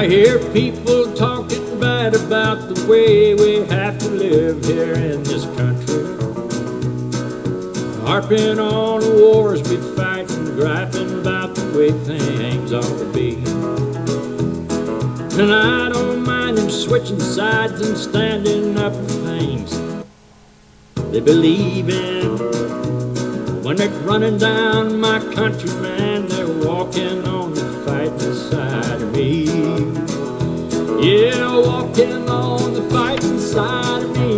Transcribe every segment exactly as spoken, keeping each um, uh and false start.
I hear people talking bad about the way we have to live here in this country, harping on the wars we fight and griping about the way things ought to be. And I don't mind them switching sides and standing up for things they believe in. When they're running down my country, man, they're walking on the fighting side of me. Yeah, walking on the fighting side of me.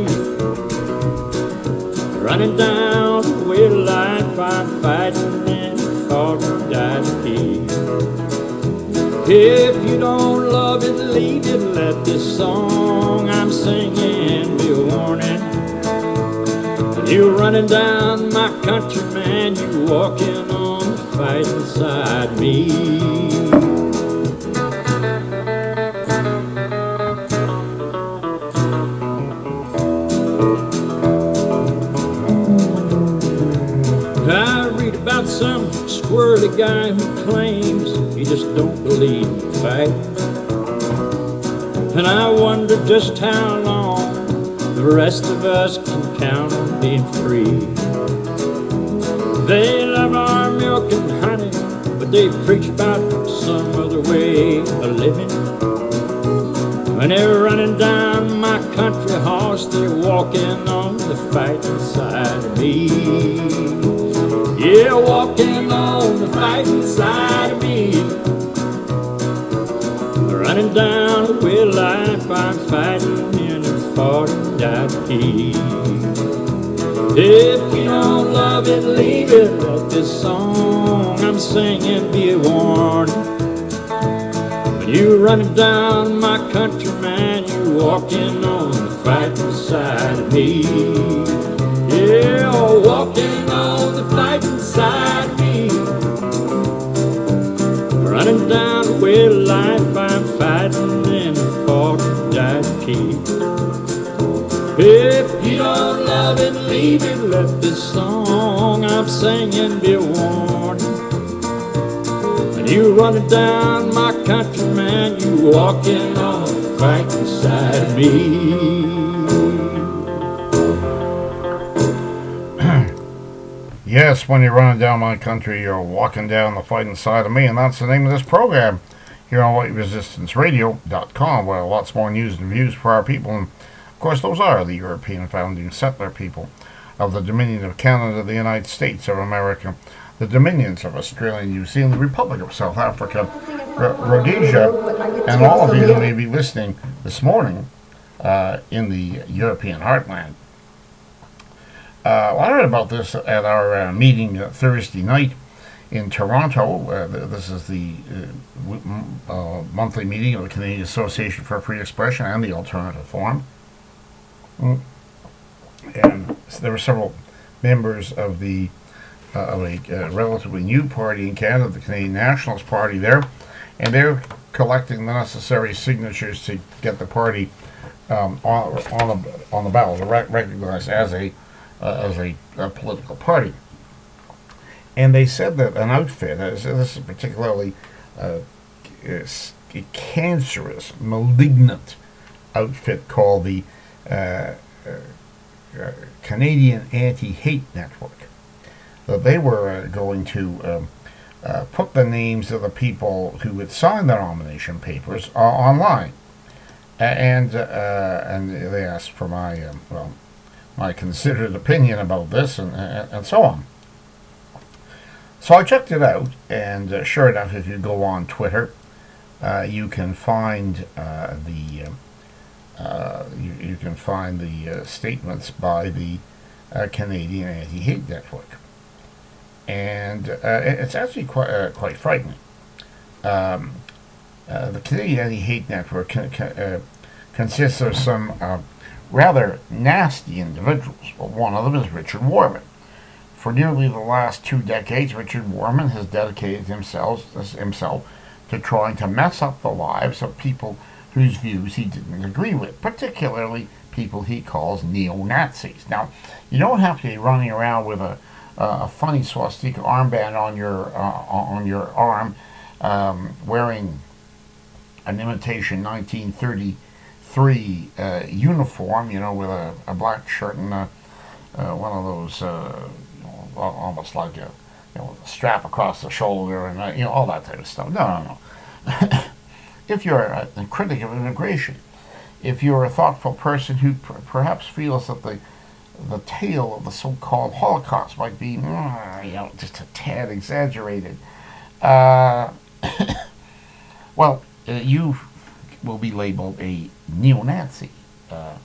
Running down the way of life, I'm fighting and fought and died to keep. If you don't love it, leave it. Let this song I'm singing be a warning. You running down my country, man, you walking on the fighting side of me. I read about some squirrely guy who claims he just don't believe in fight. And I wonder just how long the rest of us can count on being free. They love our milk and honey, but they preach about some other way of living. When they're running down my country horse, they're walking on the fighting side of me. Yeah, walking on the fighting side of me. Running down the way of life, I'm fighting in a fought and died to keep. If you don't love it, leave it. Let this song I'm singing be a warning. When you running down my country, man, you walking on the fighting side of me. Yeah, walking on the fighting side of me. Running down the way of life, I'm fighting and fought and died to keep. If you don't love it, leave it. Let this song I'm singing be a warning. When you running down my country, man, you walking on the fighting side of me. Yes, when you're running down my country, you're walking down the fighting side of me, and that's the name of this program here on white resistance radio dot com, where lots more news and views for our people. And of course, those are the European founding settler people of the Dominion of Canada, the United States of America, the Dominions of Australia, New Zealand, the Republic of South Africa, R- Rhodesia, and all of you who may be listening this morning uh, in the European heartland. Uh, I heard about this at our uh, meeting uh, Thursday night in Toronto. Uh, th- this is the uh, w- uh, monthly meeting of the Canadian Association for Free Expression and the Alternative Forum. Mm. And so there were several members of the uh, of a uh, relatively new party in Canada, the Canadian Nationalist Party, there, and they're collecting the necessary signatures to get the party um, on on the on the ballot, rec- recognized as a Uh, as a, a political party. And they said that an outfit, uh, so this is particularly uh, a cancerous, malignant outfit called the uh, uh, Canadian Anti-Hate Network, that they were uh, going to um, uh, put the names of the people who had signed the nomination papers uh, online. And, uh, and they asked for my, um, well, my considered opinion about this, and, and, and so on. So I checked it out, and uh, sure enough, if you go on Twitter, uh, you can find uh, the uh, you, you can find the uh, statements by the uh, Canadian Anti-Hate Network, and uh, it's actually quite uh, quite frightening. Um, uh, the Canadian Anti-Hate Network can, can, uh, consists of some Uh, rather nasty individuals. Well, one of them is Richard Warman. For nearly the last two decades, Richard Warman has dedicated himself, himself to trying to mess up the lives of people whose views he didn't agree with, particularly people he calls neo-Nazis. Now, you don't have to be running around with a, a funny swastika armband on your uh, on your arm, um, wearing an imitation nineteen thirty-three uh, uniform, you know, with a, a black shirt and a, uh, one of those, uh, you know, almost like a, you know, a strap across the shoulder and, uh, you know, all that type of stuff. No, no, no. If you're a, a critic of immigration, if you're a thoughtful person who per- perhaps feels that the the tale of the so-called Holocaust might be, mm, you know, just a tad exaggerated, uh, well, uh, you will be labeled a neo-Nazi. Uh,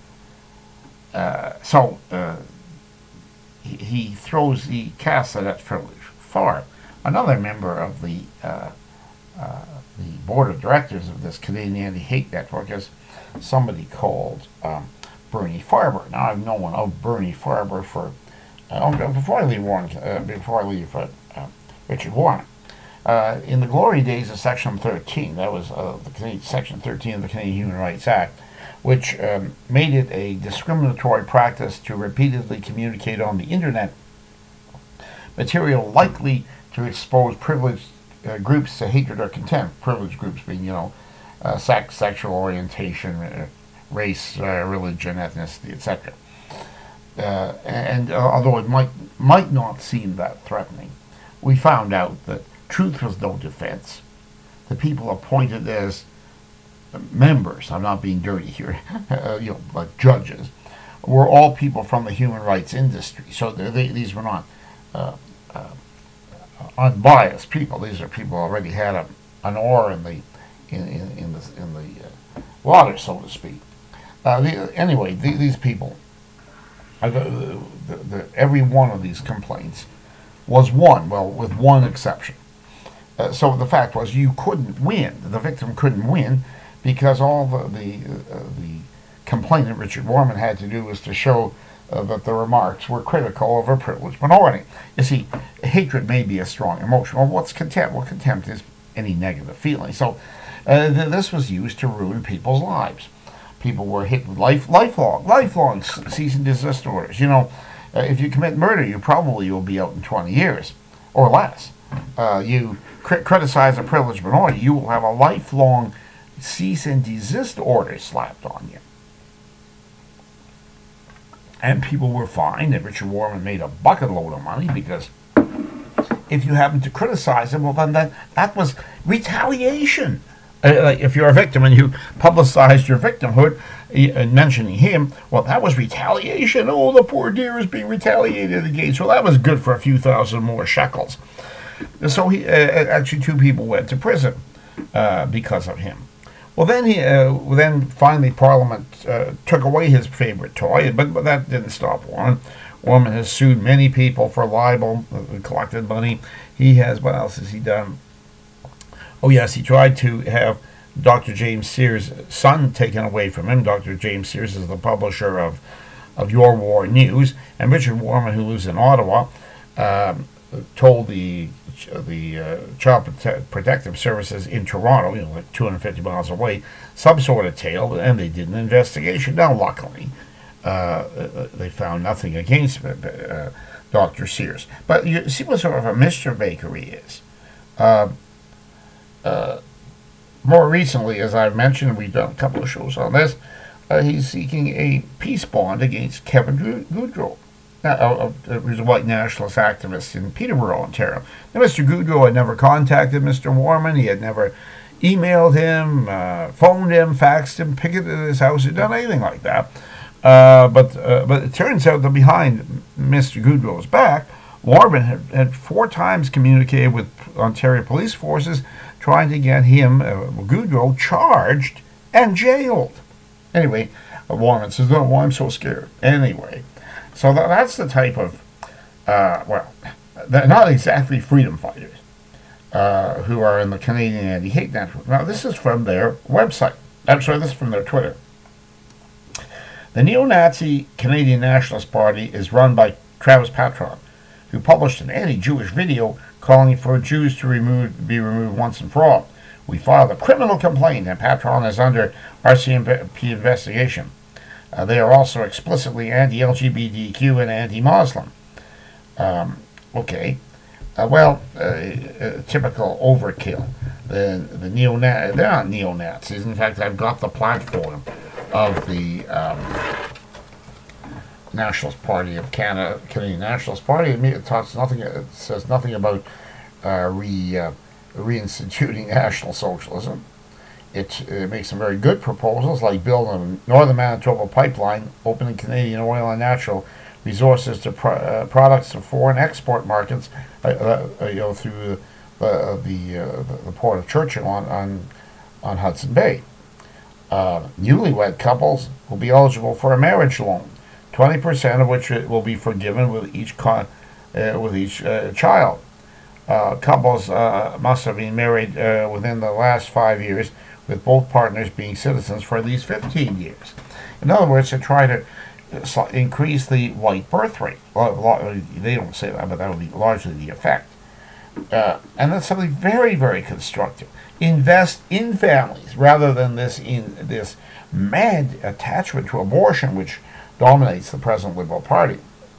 uh, so uh, he, he throws the casts of that privilege far. Another member of the uh, uh, the board of directors of this Canadian Anti-Hate Network is somebody called um, Bernie Farber. Now, I've known of Bernie Farber for uh, before I leave Warren, uh, before I leave uh, uh, Richard Warren. Uh, in the glory days of Section thirteen, that was uh, the Canadian, Section thirteen of the Canadian Human Rights Act, which um, made it a discriminatory practice to repeatedly communicate on the internet material likely to expose privileged uh, groups to hatred or contempt. Privileged groups being, you know, uh, sex, sexual orientation, uh, race, uh, religion, ethnicity, et cetera. Uh, and uh, although it might might not seem that threatening, we found out that truth was no defense. The people appointed as members, I'm not being dirty here, uh, you know, like judges, were all people from the human rights industry. So they, they, these were not uh, uh, unbiased people. These are people who already had a, an oar in the in in, in the in the uh, water, so to speak. Uh, the, anyway, the, these people, uh, the, the, the, every one of these complaints was won. Well, with one exception. Uh, so the fact was, you couldn't win. The victim couldn't win because all the the, uh, the complainant, Richard Warman, had to do was to show uh, that the remarks were critical of a privileged minority. You see, hatred may be a strong emotion. Well, what's contempt? Well, contempt is any negative feeling. So uh, th- this was used to ruin people's lives. People were hit with life, lifelong, lifelong cease and desist orders. You know, uh, if you commit murder, you probably will be out in twenty years or less. Uh, you cri- criticize a privileged minority, you will have a lifelong cease and desist order slapped on you. And people were fined, and Richard Warman made a bucket load of money because if you happened to criticize him, well, then that, that was retaliation. Uh, like if you're a victim and you publicized your victimhood uh, mentioning him, well, that was retaliation. Oh, the poor dear is being retaliated against. Well, that was good for a few thousand more shekels. So he, uh, actually, two people went to prison uh, because of him. Well, then he, uh, then finally, Parliament uh, took away his favorite toy, but, but that didn't stop Warren. Warren has sued many people for libel, uh, collected money. He has. What else has he done? Oh yes, he tried to have Doctor James Sears' son taken away from him. Doctor James Sears is the publisher of of Your War News, and Richard Warman, who lives in Ottawa, um, told the the uh, Child Prote- Protective Services in Toronto, you know, like two hundred fifty miles away, some sort of tale, and they did an investigation. Now, luckily, uh, they found nothing against uh, Doctor Sears. But you see what sort of a mischief maker he is. Uh, uh, more recently, as I've mentioned, we've done a couple of shows on this, uh, he's seeking a peace bond against Kevin Goudreau. Uh, uh, who's a white nationalist activist in Peterborough, Ontario. Now, Mister Goudreau had never contacted Mister Warman. He had never emailed him, uh, phoned him, faxed him, picketed at his house, or done anything like that. Uh, but uh, but it turns out that behind Mister Goudreau's back, Warman had, had four times communicated with Ontario police forces trying to get him, uh, Goudreau, charged and jailed. Anyway, uh, Warman says, "No, why I'm so scared." Anyway. So that's the type of, uh, well, they're not exactly freedom fighters uh, who are in the Canadian Anti-Hate Network. Now, this is from their website. I'm sorry, this is from their Twitter. The neo-Nazi Canadian Nationalist Party is run by Travis Patron, who published an anti-Jewish video calling for Jews to remove, be removed once and for all. We filed a criminal complaint, and Patron is under R C M P investigation. Uh, they are also explicitly anti-L G B T Q and anti-Muslim. Um, okay. Uh, well, uh, uh, typical overkill. The the neo they're not neo Nazis. In fact, I've got the platform of the um, Nationalist Party of Canada, Canadian Nationalist Party. It talks nothing. It says nothing about uh, re uh, reinstituting National Socialism. It, it makes some very good proposals, like building a Northern Manitoba pipeline, opening Canadian oil and natural resources to pro- uh, products to foreign export markets, uh, uh, you know, through uh, the uh, the port of Churchill on on, on Hudson Bay. Uh, newlywed couples will be eligible for a marriage loan, twenty percent of which will be forgiven with each con- uh, with each uh, child. Uh, couples uh, must have been married uh, within the last five years, with both partners being citizens for at least fifteen years. In other words, to try to increase the white birth rate. Well, they don't say that, but that would be largely the effect. Uh, and that's something very, very constructive. Invest in families rather than this in this mad attachment to abortion, which dominates the present Liberal Party.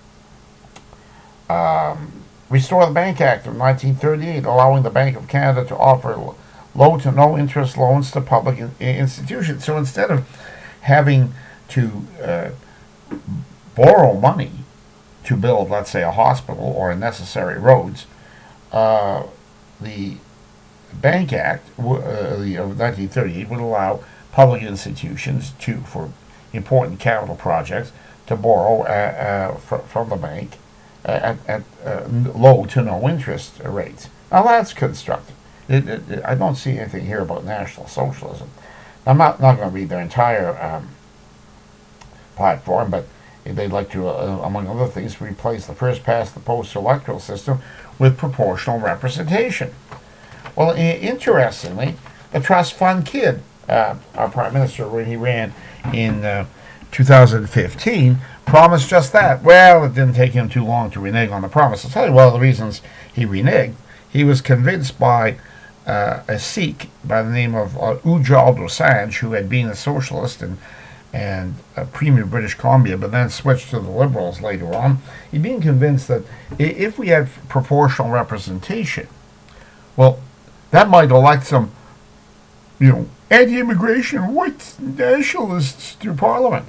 Um, restore the Bank Act of nineteen thirty-eight, allowing the Bank of Canada to offer low to no interest loans to public in, institutions. So instead of having to uh, borrow money to build, let's say, a hospital or necessary roads, uh, the Bank Act w- uh, the, of nineteen thirty-eight would allow public institutions to, for important capital projects, to borrow uh, uh, fr- from the bank at, at uh, low to no interest rates. Now that's constructive. It, it, it, I don't see anything here about National Socialism. I'm not, not going to read their entire um, platform, but they'd like to, uh, among other things, replace the first past the post electoral system with proportional representation. Well, I- interestingly, the trust fund kid, uh, our prime minister, when he ran in uh, two thousand fifteen, promised just that. Well, it didn't take him too long to renege on the promise. I'll tell you one of the reasons he reneged. He was convinced by uh, a Sikh by the name of uh, Ujjal Dosanjh, who had been a socialist and and a premier of British Columbia, but then switched to the Liberals later on. He'd been convinced that if we had proportional representation, well, that might elect some, you know, anti-immigration white nationalists to Parliament.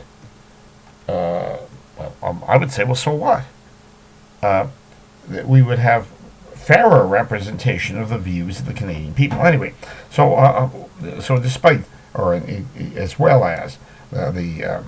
Uh, well, um, I would say, well, so what? Uh, that we would have fairer representation of the views of the Canadian people. Anyway, so uh, so despite, or as well as, Uh, the um,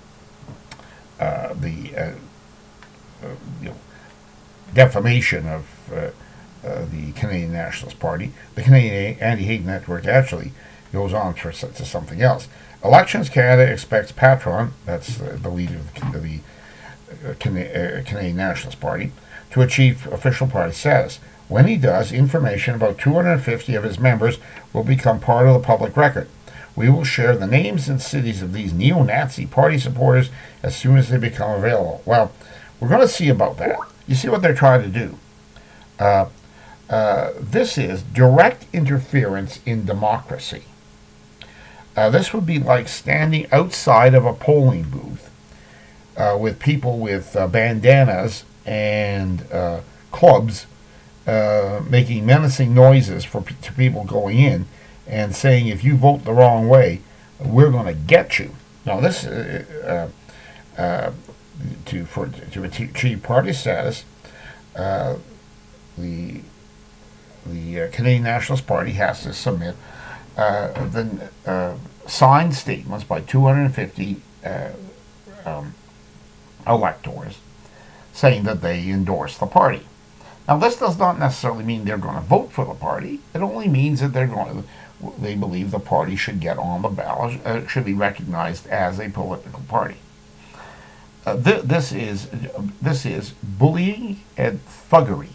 uh, the uh, uh, you know, defamation of uh, uh, the Canadian Nationalist Party, the Canadian Anti-Hate Network actually goes on for, to something else. Elections Canada expects Patron, that's uh, the leader of the, the uh, Can- uh, Canadian Nationalist Party, to achieve official party status. When he does, information about two hundred fifty of his members will become part of the public record. We will share the names and cities of these neo-Nazi party supporters as soon as they become available. Well, we're going to see about that. You see what they're trying to do. Uh, uh, this is direct interference in democracy. Uh, this would be like standing outside of a polling booth uh, with people with uh, bandanas and uh, clubs uh, making menacing noises for p- to people going in, and saying, if you vote the wrong way, we're going to get you. Now, this uh, uh, uh, to for to achieve party status, uh, the the uh, Canadian Nationalist Party has to submit uh, the uh, signed statements by two hundred fifty uh, um, electors saying that they endorse the party. Now, this does not necessarily mean they're going to vote for the party. It only means that they're going to. They believe the party should get on the ballot, uh, should be recognized as a political party. Uh, th- this is this is bullying and thuggery.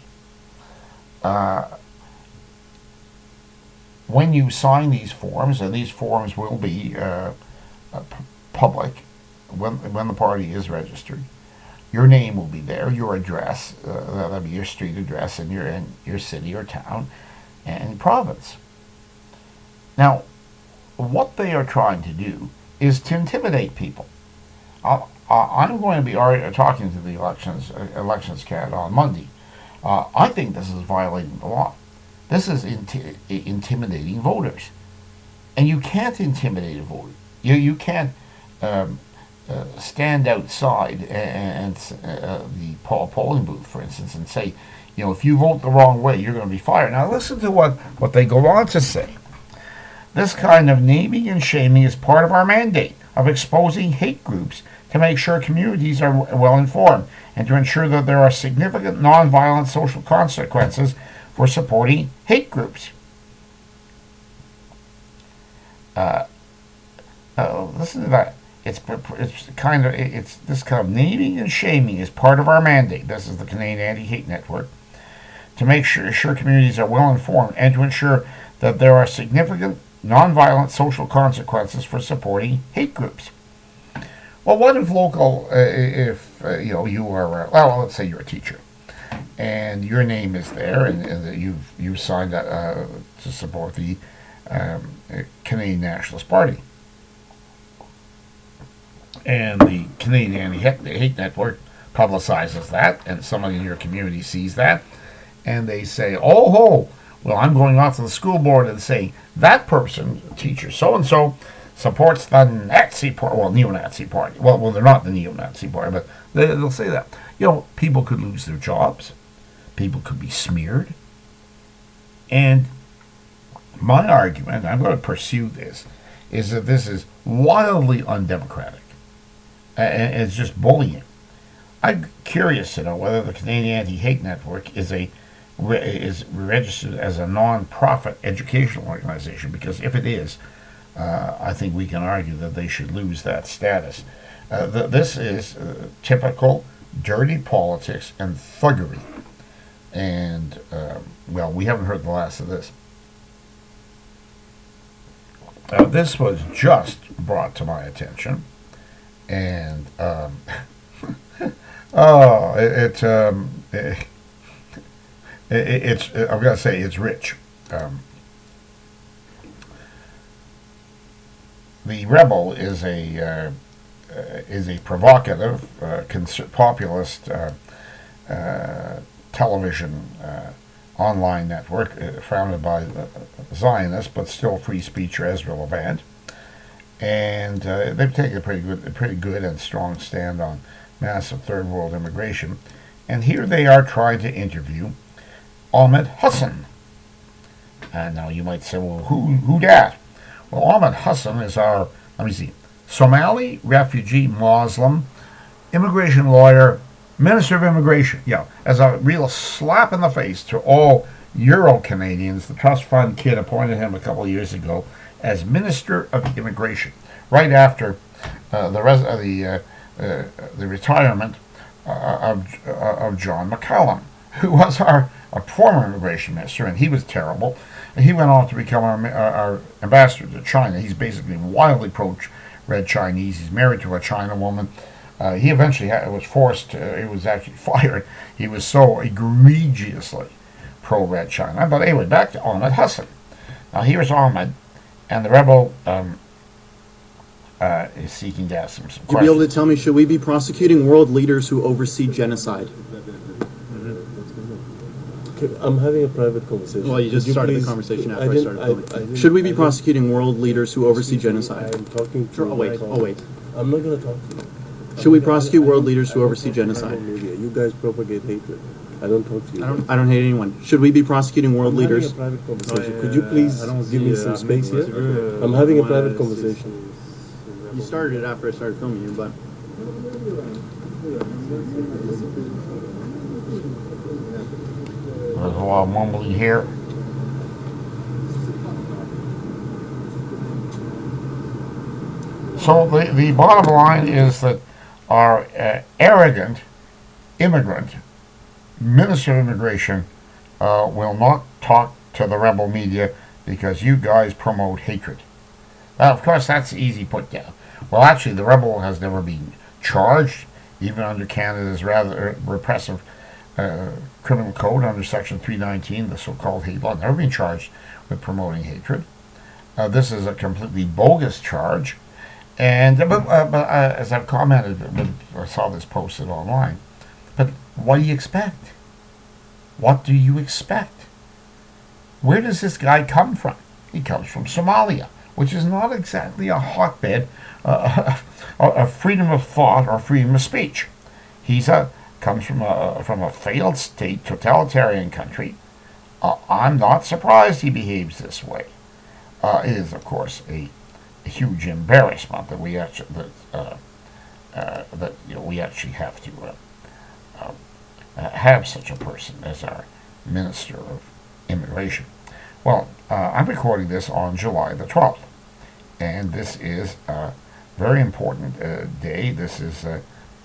Uh, when you sign these forms, and these forms will be uh, uh, p- public when when the party is registered, your name will be there, your address, uh, that'll be your street address in your in your city or town and province. Now, what they are trying to do is to intimidate people. Uh, uh, I'm going to be already talking to the elections uh, elections Canada on Monday, Uh, I think this is violating the law. This is inti- intimidating voters. And you can't intimidate a voter. You, you can't um, uh, stand outside and, and uh, the poll, polling booth, for instance, and say, you know, if you vote the wrong way, you're going to be fired. Now listen to what, what they go on to say. This kind of naming and shaming is part of our mandate of exposing hate groups to make sure communities are well informed and to ensure that there are significant nonviolent social consequences for supporting hate groups. Uh, uh, listen to that. It's it's kind of it's this kind of naming and shaming is part of our mandate. This is the Canadian Anti-Hate Network, to make sure, ensure communities are well informed and to ensure that there are significant nonviolent social consequences for supporting hate groups. Well, what if local, uh, if uh, you know you are, uh, well, let's say you're a teacher, and your name is there, and, and you've you've signed uh, to support the um, Canadian Nationalist Party, and the Canadian Anti-Hate Network publicizes that, and somebody in your community sees that, and they say, "Oh, ho! Well, I'm going off to the school board and say that person, teacher so and so, supports the Nazi party, well, neo-Nazi party. Well, well, they're not the neo-Nazi party, but they, they'll say that. You know, people could lose their jobs. People could be smeared. And my argument, I'm going to pursue this, is that this is wildly undemocratic. And it's just bullying. I'm curious to know whether the Canadian Anti-Hate Network is a is registered as a non-profit educational organization, because if it is, Uh, I think we can argue that they should lose that status. Uh, th- this is uh, typical dirty politics and thuggery. And, uh, well, we haven't heard the last of this. Uh, this was just brought to my attention. And, um, oh, it, it, um, it, it, it's, I'm going to say it's rich. Um, The Rebel is a uh, uh, is a provocative, uh, cons- populist uh, uh, television uh, online network uh, founded by uh, Zionists, but still free speech or Ezra Levant, and uh, they've taken a pretty good, a pretty good and strong stand on massive third world immigration. And here they are trying to interview Ahmed Hassan. And now you might say, well, who who dat? Well, Ahmed Hassan is our, let me see, Somali refugee Muslim immigration lawyer, Minister of Immigration. Yeah, as a real slap in the face to all Euro-Canadians. The Trust Fund kid appointed him a couple of years ago as Minister of Immigration, right after uh, the res- uh, the uh, uh, the retirement uh, of uh, of John McCallum, who was our a former immigration minister, and he was terrible. And he went on to become our, our, our ambassador to China. He's basically wildly pro-red Chinese. He's married to a China woman. Uh, he eventually had, was forced, uh, he was actually fired. He was so egregiously pro-red China. But anyway, back to Ahmed Hassan. Now here's Ahmed, and the Rebel um, uh, is seeking to ask him some questions. You'll be able to tell me, should we be prosecuting world leaders who oversee genocide? I'm having a private conversation. Well, you just Could started the please- conversation I after I didn't- started I- filming. I didn't- Should we I be didn't- prosecuting world leaders who oversee Excuse me, genocide? I'm talking to Sure, oh wait, my oh wait. I'm not going to talk to you. Should we I'm- prosecute I- world I- leaders who I don't oversee talk- I don't genocide? media. You guys propagate hatred. I don't talk to you. I don't, I don't hate anyone. Should we be prosecuting world I'm leaders? having a private conversation. Oh, yeah, Could you please I don't give see, me uh, some I space mean, here? uh, I'm having a one private is- conversation. You started it after I started filming you, but There's a lot of mumbling here. So the, the bottom line is that our uh, arrogant immigrant Minister of Immigration uh, will not talk to the rebel media because you guys promote hatred. Now, of course, that's easy put down. Well, actually, the rebel has never been charged, even under Canada's rather repressive uh, criminal code under Section three nineteen, the so-called hate law, never been charged with promoting hatred. Uh, this is a completely bogus charge. And uh, but, uh, but uh, as I've commented when I saw this posted online, but what do you expect? What do you expect? Where does this guy come from? He comes from Somalia, which is not exactly a hotbed uh, of freedom of thought or freedom of speech. He's a comes from a from a failed state, totalitarian country. Uh, I'm not surprised he behaves this way. Uh, it is, of course, a, a huge embarrassment that we actually that, uh, uh, that you know we actually have to uh, uh, have such a person as our Minister of Immigration. Well, uh, I'm recording this on July the twelfth, and this is a very important uh, day. This is uh,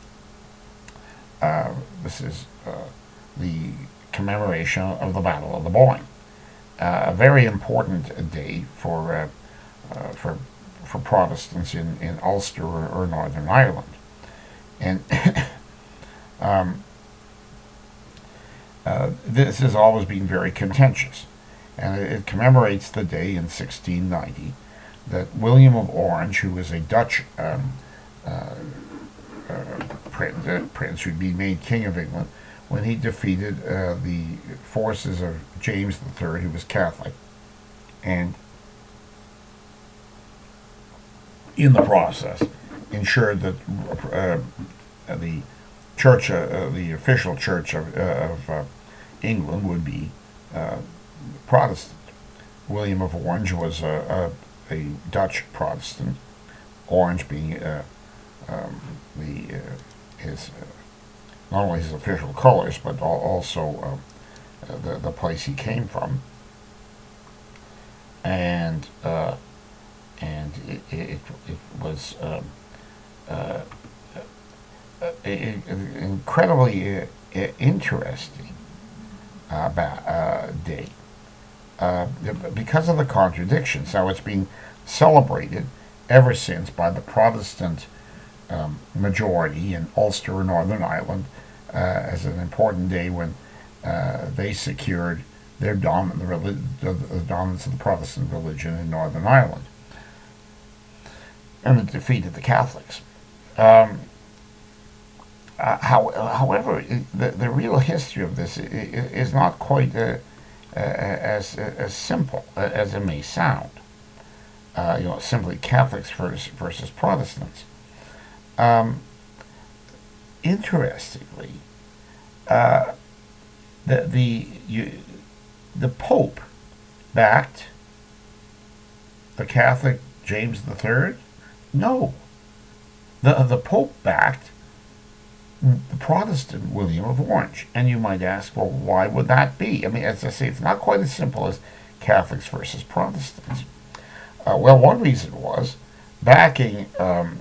uh, this is uh, the commemoration of the Battle of the Boyne. Uh, a very important day for uh, uh, for for Protestants in, in Ulster or, or Northern Ireland, and um, uh, this has always been very contentious, and it, it commemorates the day in sixteen ninety that William of Orange, who was a Dutch um, uh, uh, prince, uh, prince who'd been made King of England, when he defeated uh, the forces of James the Third, who was Catholic, and in the process ensured that uh, the church, uh, the official church of, uh, of uh, England would be uh, Protestant. William of Orange was a, a, a Dutch Protestant, Orange being uh, um, the uh, his uh, not only his official colors, but also uh, uh, the, the place he came from. And uh, and it, it, it was um, uh, uh, it, it, incredibly uh, interesting about uh, day uh, because of the contradictions. Now, it's been celebrated ever since by the Protestant Um, majority in Ulster or Northern Ireland uh, as an important day when uh, they secured their dom- the, relig- the, the dominance of the Protestant religion in Northern Ireland, and it defeated the Catholics. Um, uh, how, however, it, the, the real history of this is, is not quite uh, uh, as as simple as it may sound. Uh, you know, simply Catholics versus, versus Protestants. Um, interestingly, uh, the the you, the Pope backed the Catholic James the Third. No, the the Pope backed the Protestant William of Orange. And you might ask, well, why would that be? I mean, as I say, it's not quite as simple as Catholics versus Protestants. Uh, well, one reason was backing. Um,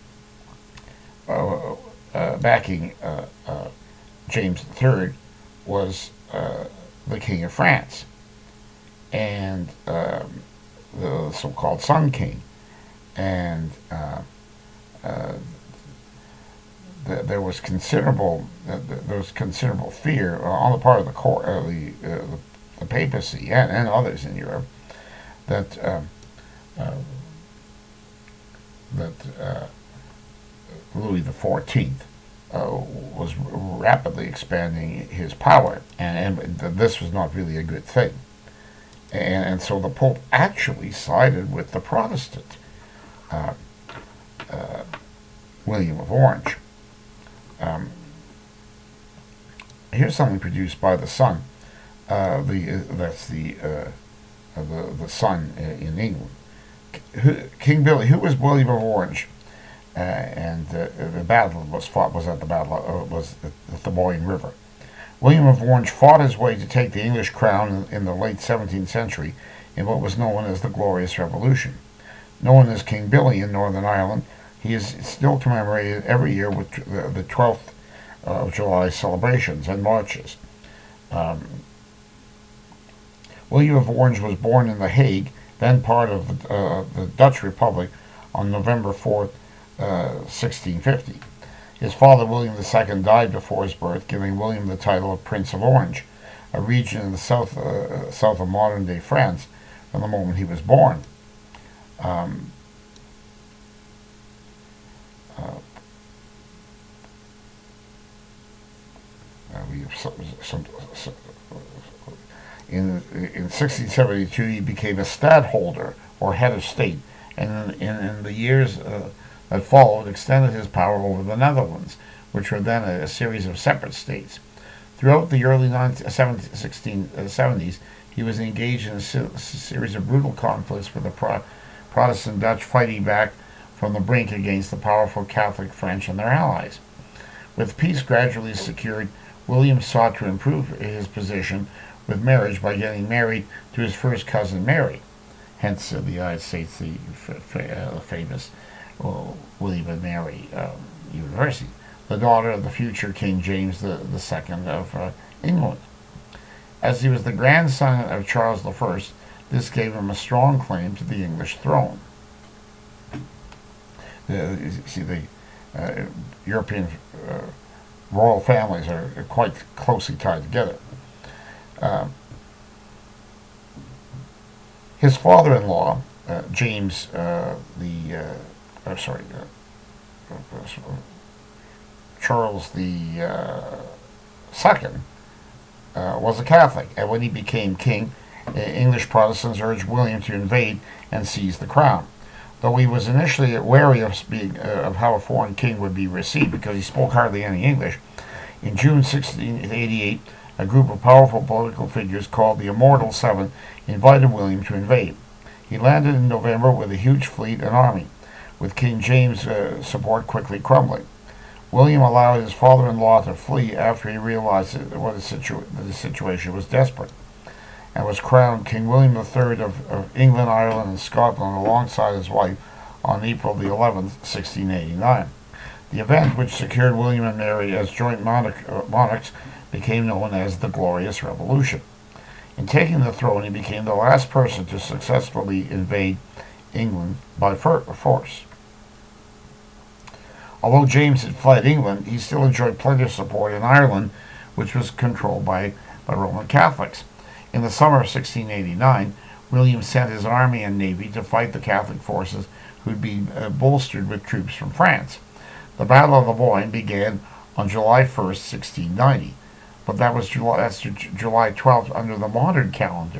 Uh, uh, backing uh, uh, James the Third was uh, the King of France and um, the so-called Sun King, and uh, uh, th- there was considerable uh, there was considerable fear on the part of the court, uh, the, uh, the the papacy and, and others in Europe that uh, uh, that. Uh, Louis the Fourteenth uh, was rapidly expanding his power, and, and this was not really a good thing. And, and so the Pope actually sided with the Protestant uh, uh, William of Orange. Um, here's something produced by the Sun. Uh, the uh, that's the uh, the the Sun in England. Who, King Billy, who was William of Orange? Uh, and uh, the battle was fought was at the battle uh, was at, at the Boyne River. William of Orange fought his way to take the English crown in, in the late seventeenth century in what was known as the Glorious Revolution. Known as King Billy in Northern Ireland, he is still commemorated every year with the, the twelfth of July celebrations and marches. Um, William of Orange was born in The Hague, then part of the, uh, the Dutch Republic, on November fourth, Uh, sixteen fifty. His father, William the Second, died before his birth, giving William the title of Prince of Orange, a region in the south uh, south of modern-day France, from the moment he was born. Um, uh, uh, we have some, some, some, in in sixteen seventy-two, he became a stadtholder or head of state, and in, in, in the years uh, that followed, extended his power over the Netherlands, which were then a, a series of separate states. Throughout the early sixteen seventies, he was engaged in a series of brutal conflicts with the Pro- Protestant Dutch, fighting back from the brink against the powerful Catholic French and their allies. With peace gradually secured, William sought to improve his position with marriage by getting married to his first cousin Mary, hence uh, the United States, the f- f- uh, famous uh, William and Mary um, University, the daughter of the future King James the, the Second of uh, England. As he was the grandson of Charles the First, this gave him a strong claim to the English throne. Uh, you see, the uh, European uh, royal families are quite closely tied together. Uh, his father-in-law, uh, James, uh, the uh, oh, sorry, uh, Charles the uh, Second, uh, was a Catholic, and when he became king, uh, English Protestants urged William to invade and seize the crown. Though he was initially wary of, speak, uh, of how a foreign king would be received because he spoke hardly any English, in June sixteen eighty-eight, a group of powerful political figures called the Immortal Seven invited William to invade. He landed in November with a huge fleet and army, with King James' uh, support quickly crumbling. William allowed his father-in-law to flee after he realized that, what the, situ- that the situation was desperate, and was crowned King William the Third of, of England, Ireland, and Scotland alongside his wife on April the eleventh, sixteen eighty-nine. The event, which secured William and Mary as joint monarch, uh, monarchs, became known as the Glorious Revolution. In taking the throne, he became the last person to successfully invade England by force. Although James had fled England, he still enjoyed plenty of support in Ireland, which was controlled by, by Roman Catholics. In the summer of sixteen eighty-nine, William sent his army and navy to fight the Catholic forces who had been uh, bolstered with troops from France. The Battle of the Boyne began on July first, sixteen ninety, but that was July, that's July twelfth under the modern calendar.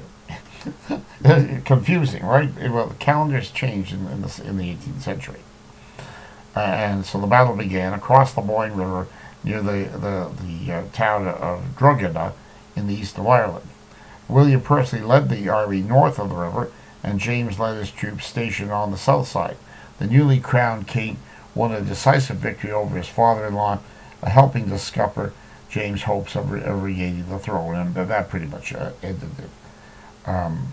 Confusing, right? Well, the calendars changed in, in, the, in the eighteenth century. Uh, and so the battle began across the Boyne River near the, the, the uh, town of Drogheda in the east of Ireland. William personally led the army north of the river, and James led his troops stationed on the south side. The newly crowned king won a decisive victory over his father-in-law, uh, helping to scupper James' hopes of, re- of regaining the throne, and that pretty much uh, ended it. Um,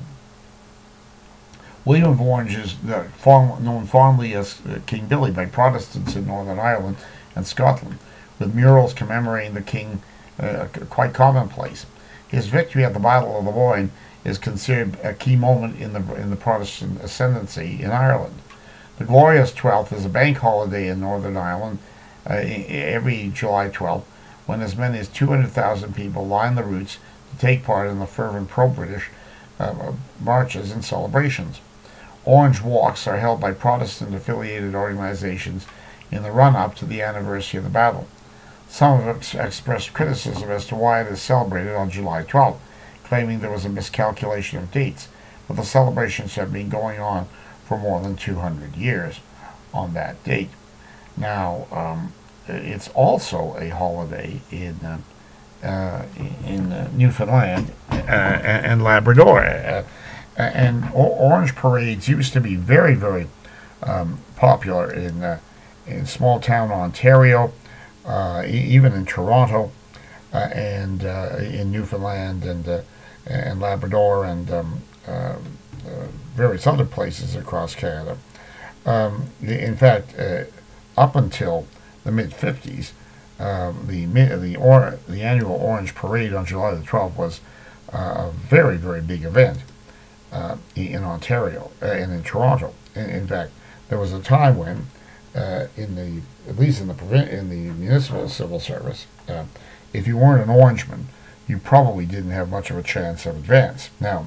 William of Orange is uh, fond, known fondly as uh, King Billy by Protestants in Northern Ireland and Scotland, with murals commemorating the king uh, quite commonplace. His victory at the Battle of the Boyne is considered a key moment in the in the Protestant ascendancy in Ireland. The Glorious Twelfth is a bank holiday in Northern Ireland uh, every July twelfth, when as many as two hundred thousand people line the routes to take part in the fervent pro-British uh, marches and celebrations. Orange walks are held by Protestant-affiliated organizations in the run-up to the anniversary of the battle. Some have ex- expressed criticism as to why it is celebrated on July twelfth, claiming there was a miscalculation of dates, but the celebrations have been going on for more than two hundred years on that date. Now, um, it's also a holiday in uh, uh, in uh, Newfoundland uh, and, and Labrador. Uh, and o- orange parades used to be very, very um, popular in uh, in small town Ontario, uh, e- even in Toronto, uh, and uh, in Newfoundland and uh, and Labrador and um, uh, uh, various other places across Canada. Um, in fact, uh, up until the mid fifties, uh, the the or, the annual Orange Parade on July the twelfth was uh, a very, very big event uh, in Ontario uh, and in Toronto. In, in fact, there was a time when, uh, in the at least in the provi- in the municipal civil service, uh, if you weren't an Orangeman, you probably didn't have much of a chance of advance. Now,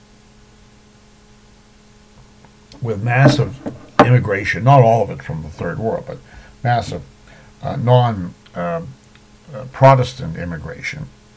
with massive immigration, not all of it from the Third World, but massive uh, non-Protestant uh, uh, immigration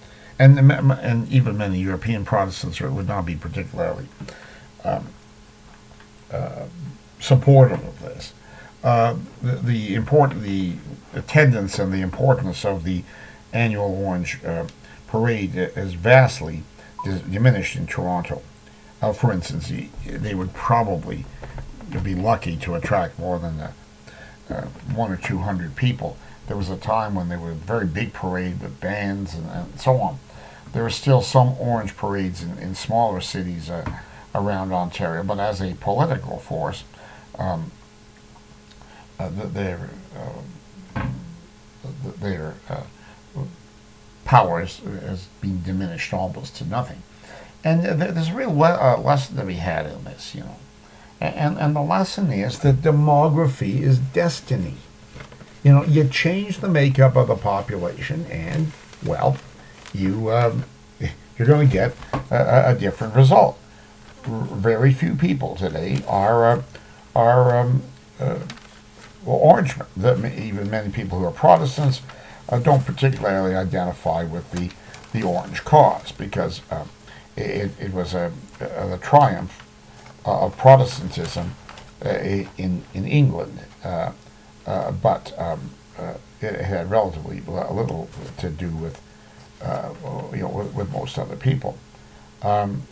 and the m- and even many European Protestants are- would not be particularly um, uh, supportive of this. Uh, the, the important the attendance and the importance of the annual Orange uh, Parade is vastly dis- diminished in Toronto. Uh, for instance, y- they would probably be lucky to attract more than uh, uh, one or two hundred people. There was a time when there was a very big parade with bands and, and so on. There are still some orange parades in, in smaller cities uh, around Ontario, but as a political force, um, uh, th- their uh, th- their uh, powers has been diminished almost to nothing. And uh, there- there's a real le- uh, lesson to be had in this, you know. A- And and the lesson is that demography is destiny. You know, you change the makeup of the population, and well, you um, you're going to get a, a- a different result. R- very few people today are uh, are um, uh, well, Orangemen. The, even many people who are Protestants uh, don't particularly identify with the the Orange cause because uh, it, it was a, a, a triumph uh, of Protestantism uh, in in England. Uh, Uh, but um, uh, it had relatively li- little to do with, uh, you know, with, with most other people. Um,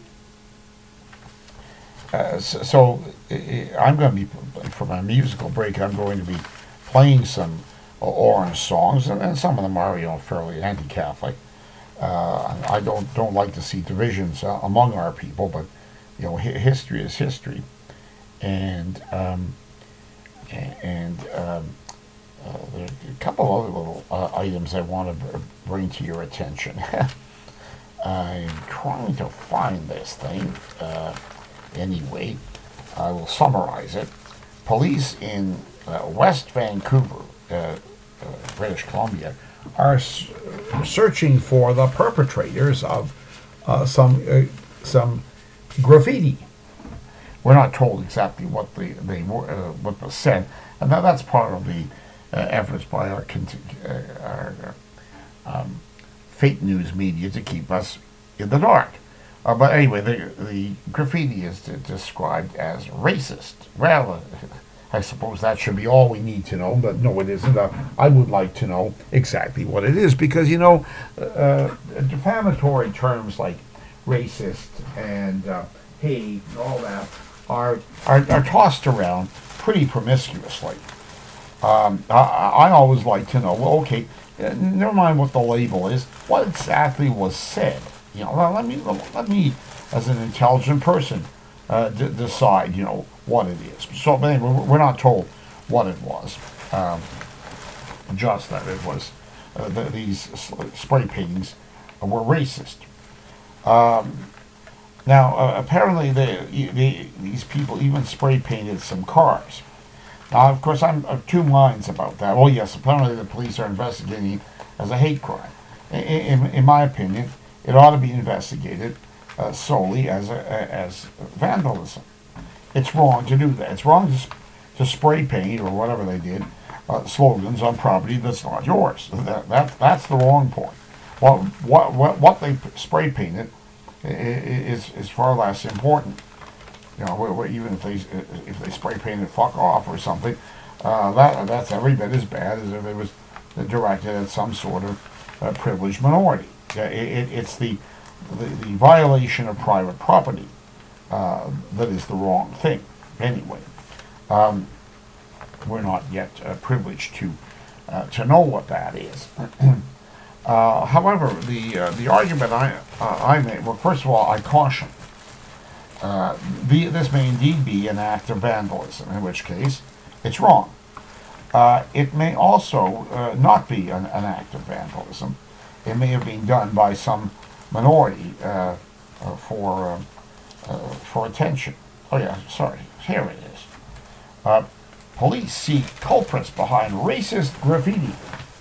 uh, so, so I- I'm going to be, for my musical break, I'm going to be playing some Orange songs, and, and some of them are, you know, fairly anti-Catholic. Uh, I don't don't like to see divisions uh, among our people, but you know, hi- history is history, and. Um, And um, uh, there are a couple of other little uh, items I want to b- bring to your attention. I'm trying to find this thing. Uh, anyway, I will summarize it. Police in uh, West Vancouver, uh, uh, British Columbia, are s- searching for the perpetrators of uh, some uh, some graffiti. We're not told exactly what the they were, uh, what was said, and that, that's part of the uh, efforts by our, conti- uh, our uh, um, fake news media to keep us in the dark. Uh, but anyway, the the graffiti is de- described as racist. Well, uh, I suppose that should be all we need to know, but no, it isn't. Uh, I would like to know exactly what it is because you know, uh, defamatory terms like racist and uh, hate and all that. Are, are, are tossed around pretty promiscuously. Um, I, I always like to know, well, okay, uh, never mind what the label is, what exactly was said? You know, let me, let me as an intelligent person, uh, d- decide, you know, what it is. So, but anyway, we're we're not told what it was. Um, just that it was, uh, the, these spray paintings were racist. Um, Now, uh, apparently, they, they, these people even spray painted some cars. Now, of course, I'm of two minds about that. Well, yes, apparently the police are investigating it as a hate crime. In, in, in my opinion, it ought to be investigated uh, solely as a, as vandalism. It's wrong to do that. It's wrong to, s- to spray paint or whatever they did uh, slogans on property that's not yours. That, that that's the wrong point. Well, what what what they spray painted is is far less important. You know, where, where even if they if they spray painted "fuck off" or something, uh, that that's every bit as bad as if it was directed at some sort of uh, privileged minority. Uh, It, it, it's the, the the violation of private property uh, that is the wrong thing. Anyway, um, we're not yet uh, privileged to uh, to know what that is. Uh, however, the uh, the argument I uh, I made, well, first of all, I caution. Uh, the, this may indeed be an act of vandalism, in which case it's wrong. Uh, it may also uh, not be an, an act of vandalism. It may have been done by some minority uh, uh, for uh, uh, for attention. Oh yeah, sorry. Here it is. Uh, police seek culprits behind racist graffiti.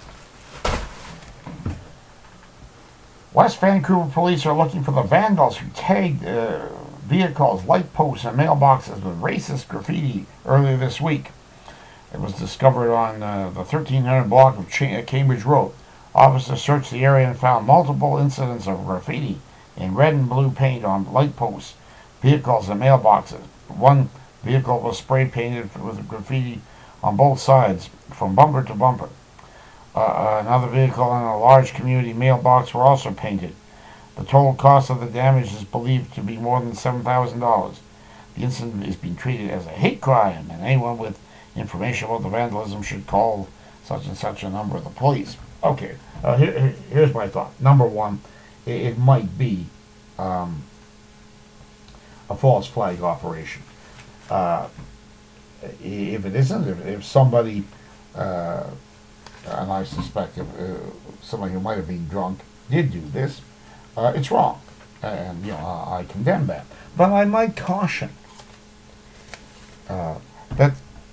West Vancouver police are looking for the vandals who tagged uh, vehicles, light posts, and mailboxes with racist graffiti earlier this week. It was discovered on uh, the thirteen hundred block of Ch- Cambridge Road. Officers searched the area and found multiple incidents of graffiti in red and blue paint on light posts, vehicles, and mailboxes. One vehicle was spray painted with graffiti on both sides, from bumper to bumper. Uh, another vehicle and a large community mailbox were also painted. The total cost of the damage is believed to be more than seven thousand dollars. The incident is being treated as a hate crime, and anyone with information about the vandalism should call such and such a number of the police. Okay, uh, here, here- here's my thought. Number one, it, it might be um, a false flag operation. Uh, if it isn't, if, if somebody, uh, and I suspect if, uh, somebody who might have been drunk did do this, uh, it's wrong, and you know I, I condemn that. But I might caution uh, that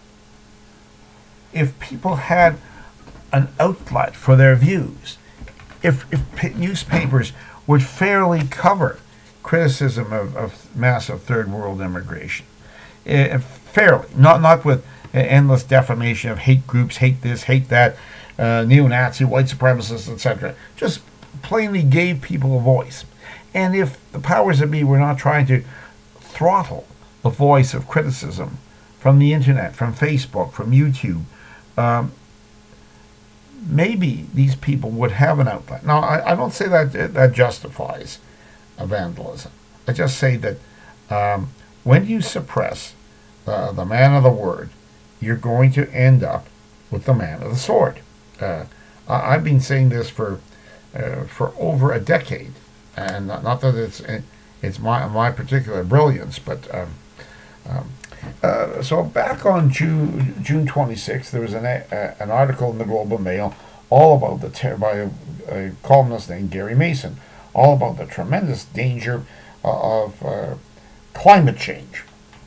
if people had an outlet for their views, if if pa- newspapers would fairly cover criticism of, of massive third world immigration, uh, fairly, not not with uh, endless defamation of hate groups, hate this, hate that, uh, neo-Nazi, white supremacists, et cetera. Just plainly gave people a voice. And if the powers that be were not trying to throttle the voice of criticism from the internet, from Facebook, from YouTube, um, maybe these people would have an outlet. Now, I, I don't say that that justifies a vandalism. I just say that um, when you suppress uh, the man of the word, you're going to end up with the man of the sword. Uh, I, I've been saying this for uh, for over a decade, and not, not that it's it's my my particular brilliance, but um, um, uh, so back on June June twenty-sixth, there was an a, an article in the Globe and Mail all about the ter- by a, a columnist named Gary Mason, all about the tremendous danger uh, of uh, climate change.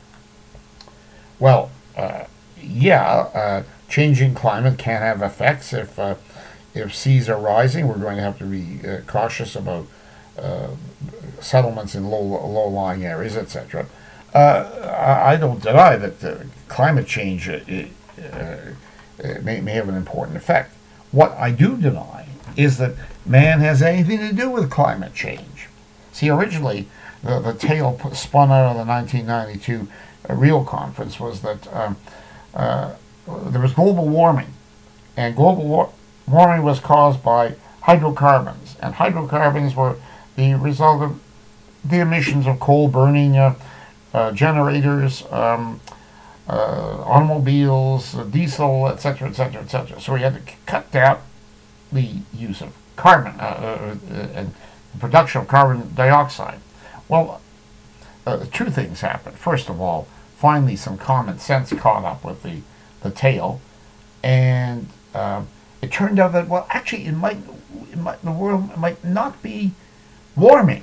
Well, uh, yeah, uh, changing climate can have effects. If uh, if seas are rising, we're going to have to be uh, cautious about uh, settlements in low low-lying areas, et cetera. Uh, I, I don't deny that uh, climate change uh, uh, may, may have an important effect. What I do deny is that man has anything to do with climate change. See, originally, the, the tale put, spun out of the nineteen ninety-two uh, Rio conference was that um, uh, there was global warming, and global war- warming was caused by hydrocarbons, and hydrocarbons were the result of the emissions of coal burning, uh, uh, generators, um, uh, automobiles, uh, diesel, et cetera, et cetera, et cetera. So we had to c- cut down the use of carbon uh, uh, and the production of carbon dioxide. Well, uh, two things happened. First of all, finally some common sense caught up with the, the tale, and uh, it turned out that, well, actually, it might, it might the world might not be warming.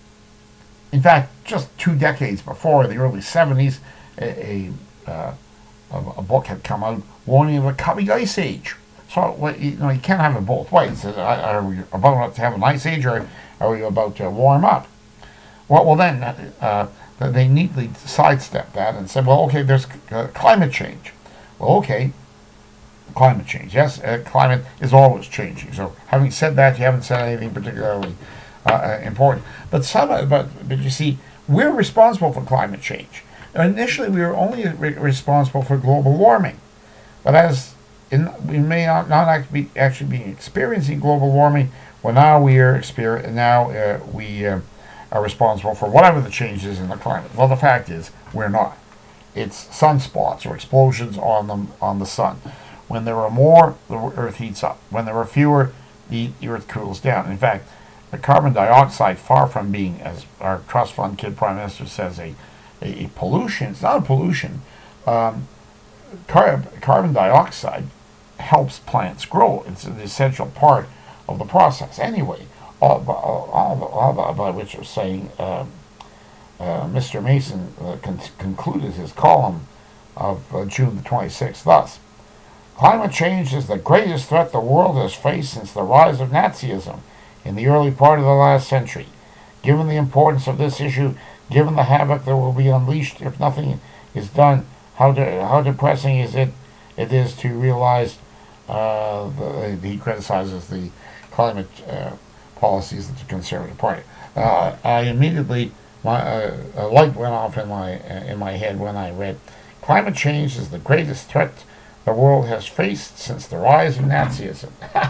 In fact, just two decades before, the early seventies, a, a, uh, a, a book had come out warning of a coming ice age. So, well, you know, you can't have it both ways. Are we about to have an ice age, or are we about to warm up? Well, well then, uh, they neatly sidestepped that and said, well, okay, there's uh, climate change. Well, okay, climate change. Yes, uh, climate is always changing. So, having said that, you haven't said anything particularly uh, important. But some, but but you see, we're responsible for climate change. Initially, we were only re- responsible for global warming, but as in, we may not, not actually be actually be experiencing global warming, well, now we are exper- now uh, we uh, are responsible for whatever the changes in the climate. Well, the fact is, we're not. It's sunspots or explosions on the on the sun. When there are more, the Earth heats up. When there are fewer, the, the Earth cools down. In fact, the carbon dioxide, far from being, as our trust fund kid prime minister says, a, a, a pollution, it's not a pollution. Um, car- carbon dioxide helps plants grow. It's an essential part of the process. Anyway, all, all, all, all by which was saying, uh, uh, Mister Mason uh, con- concluded his column of uh, June the twenty-sixth thus: climate change is the greatest threat the world has faced since the rise of Nazism in the early part of the last century. Given the importance of this issue, given the havoc that will be unleashed if nothing is done, how de- how depressing is it it is to realize, uh, the, he criticizes the climate uh, policies of the Conservative Party. Uh, I immediately, my uh, a light went off in my uh, in my head when I read, "Climate change is the greatest threat the world has faced since the rise of Nazism."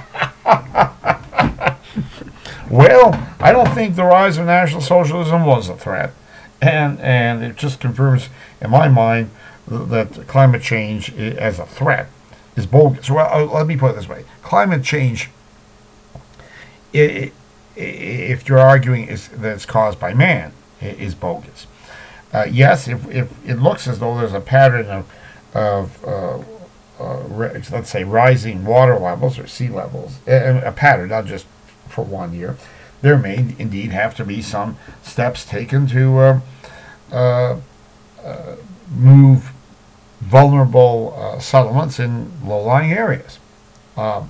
Well, I don't think the rise of National Socialism was a threat, and and it just confirms in my mind that climate change i- as a threat is bogus. Well, uh, let me put it this way: climate change, i- i- if you're arguing is that it's caused by man, i- is bogus. Uh, yes, if, if it looks as though there's a pattern of of uh, uh, ri- let's say rising water levels or sea levels, a, a pattern, not just for one year, there may indeed have to be some steps taken to uh, uh, uh, move vulnerable uh, settlements in low-lying areas. Um,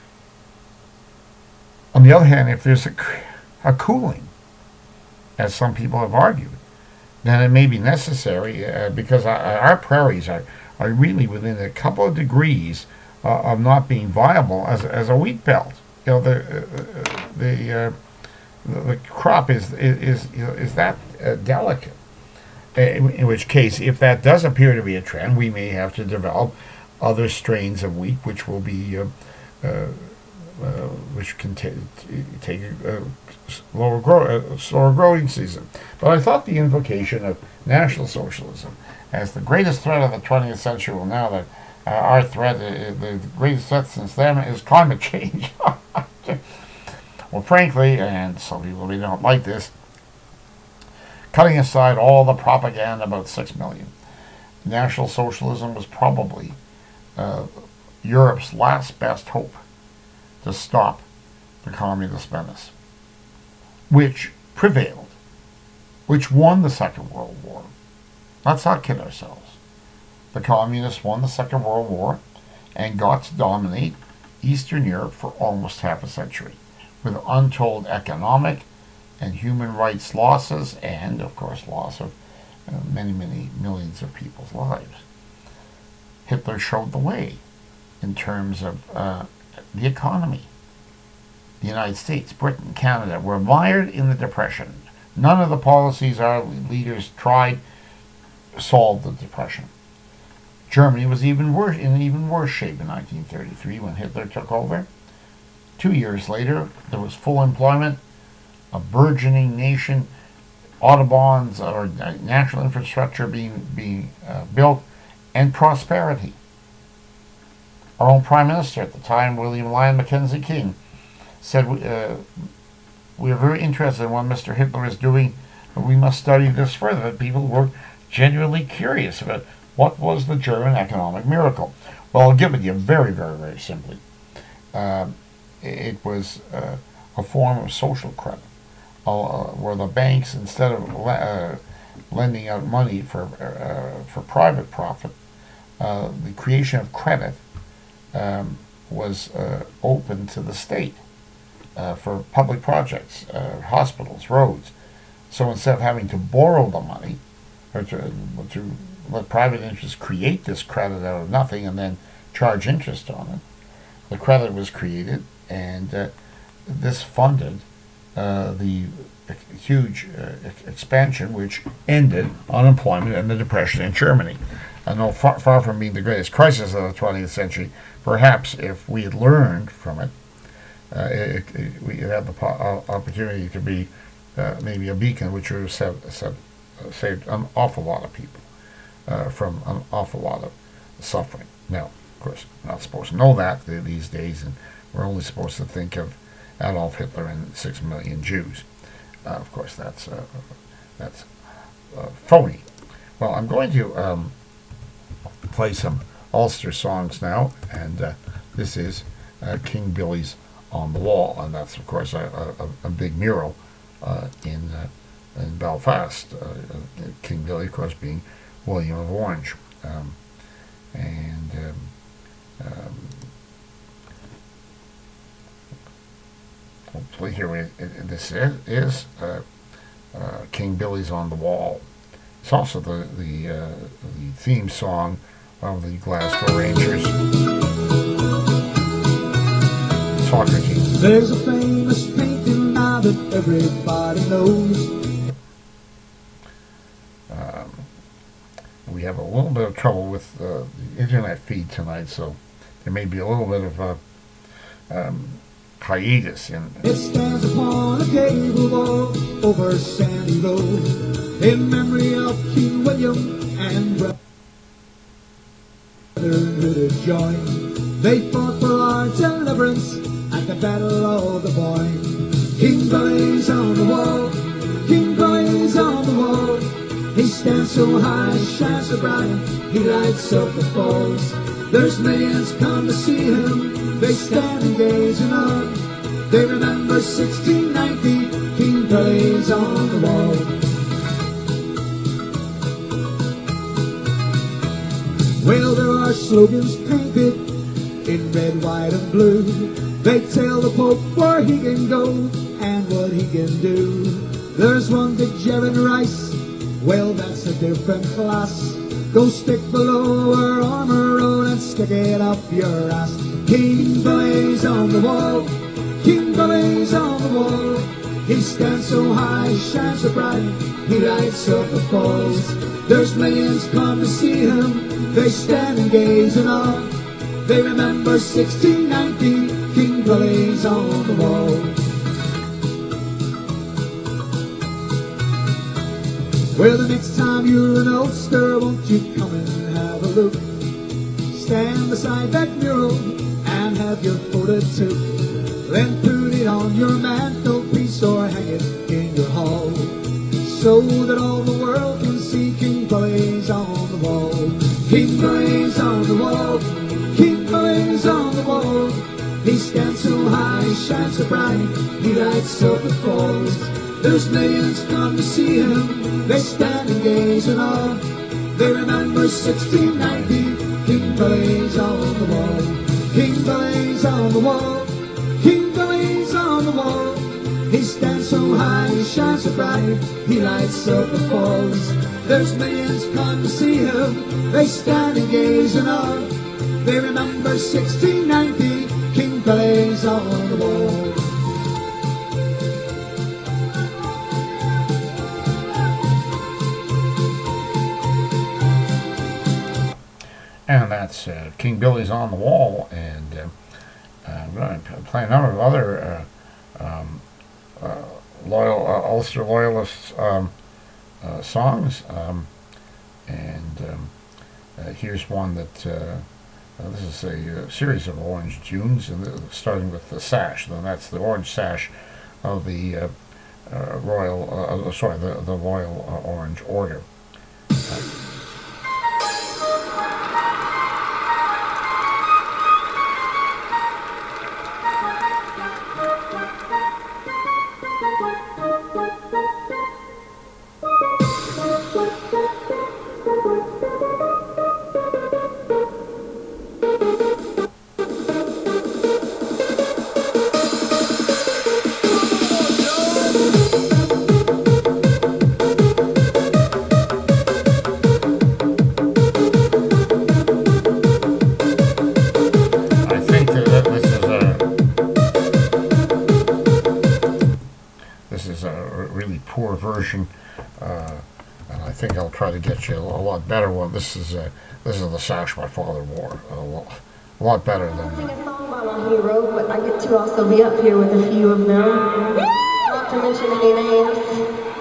on the other hand, if there's a, c- a cooling, as some people have argued, then it may be necessary uh, because our, our prairies are, are really within a couple of degrees uh, of not being viable as, as a wheat belt. You know, the uh, the, uh, the the crop is is you know, is that uh, delicate. In, in which case, if that does appear to be a trend, we may have to develop other strains of wheat, which will be uh, uh, uh, which can ta- t- take a, a lower grow, a slower growing season. But I thought the invocation of National Socialism as the greatest threat of the twentieth century, well, now that uh, our threat, uh, the greatest threat since then, is climate change. Well, frankly, and some people really don't like this, cutting aside all the propaganda about six million, National Socialism was probably uh, Europe's last best hope to stop the communist menace, which prevailed, which won the Second World War. Let's not kid ourselves. The communists won the Second World War and got to dominate Eastern Europe for almost half a century, with untold economic and human rights losses and, of course, loss of uh, many, many millions of people's lives. Hitler showed the way in terms of uh, the economy. The United States, Britain, Canada were mired in the Depression. None of the policies our leaders tried solved the Depression. Germany was even worse, in even worse shape in nineteen thirty-three when Hitler took over. Two years later, there was full employment, a burgeoning nation, autobahns or national infrastructure being being uh, built, and prosperity. Our own Prime Minister at the time, William Lyon Mackenzie King, said, uh, "We are very interested in what Mister Hitler is doing, but we must study this further." People were genuinely curious about what was the German economic miracle. Well, I'll give it to you very, very, very simply. Uh, it was uh, a form of social credit, uh, where the banks, instead of le- uh, lending out money for uh, for private profit, uh, the creation of credit um, was uh, open to the state uh, for public projects, uh, hospitals, roads. So instead of having to borrow the money, or to, to let private interests create this credit out of nothing and then charge interest on it, the credit was created, and uh, this funded uh, the huge uh, expansion which ended unemployment and the Depression in Germany. I know far, far from being the greatest crisis of the twentieth century, perhaps if we had learned from it, uh, it, it we had the po- opportunity to be uh, maybe a beacon which would have saved, saved, saved an awful lot of people uh, from an awful lot of suffering. Now, of course, we're not supposed to know that these days, and we're only supposed to think of Adolf Hitler and six million Jews. Uh, of course, that's uh, that's uh, phony. Well, I'm going to um, play some Ulster songs now, and uh, this is uh, King Billy's On the Wall, and that's, of course, a, a, a big mural uh, in uh, in Belfast. Uh, uh, King Billy, of course, being William of Orange. Um, and um, um, hopefully here we, it, this is, is uh, uh, King Billy's on the Wall. It's also the the, uh, the theme song of the Glasgow Rangers. soccer team. There's a famous painting now that everybody knows. Um, we have a little bit of trouble with uh, the internet feed tonight, so there may be a little bit of a um, hiatus in. It stands upon a gable wall over Sandy Road in memory of King William and Brother Richard joined. They fought for our deliverance at the Battle of the Boyne. King Billy's on the wall, King Billy's on the wall. He stands so high, shines so bright, he lights up the falls. There's millions come to see him, they stand and gaze and on. They remember sixteen ninety, King Billy's on the wall. Well, there are slogans painted in red, white, and blue. They tell the Pope where he can go and what he can do. There's one to Jared Rice, well, that's a different class. Go stick below our armor road and stick it up your ass. King Billy's on the wall, King Billy's on the wall. He stands so high, shines so bright, he lights up the falls. There's millions come to see him, they stand and gaze in awe. They remember sixteen ninety, King Billy's on the wall. Well, the next time you're in Ulster, won't you come and have a look? Stand beside that mural and have your photo took. Then put it on your mantelpiece or hang it in your hall, so that all the world can see King Billy's on the wall. King Billy's on the wall, King Billy's on the wall. He stands so high, shines so bright, he lights up the falls. There's millions come to see him, they stand and gaze in awe. They remember sixteen ninety, King Billy's on the wall. King Billy's on the wall, King Billy's on the wall. He stands so high, he shines so bright, he lights up the falls. There's millions come to see him, they stand and gaze in awe. They remember sixteen ninety, King Billy's on the wall. And that's uh, King Billy's on the Wall, and uh, uh, I'm going to play a number of other uh, um, uh, loyal uh, Ulster Loyalists um, uh, songs, um, and um, uh, here's one that uh, uh, this is a uh, series of orange tunes, and uh, starting with the sash. Then that's the orange sash of the uh, uh, Royal, uh, uh, sorry, the the Royal uh, Orange Order. Uh, version, uh, and I think I'll try to get you a, a lot better one. This is uh, this is the sash my father wore. A lot, a lot better than. Sing a song about one he wrote, but I get to also be up here with a few of them. Not to mention any names.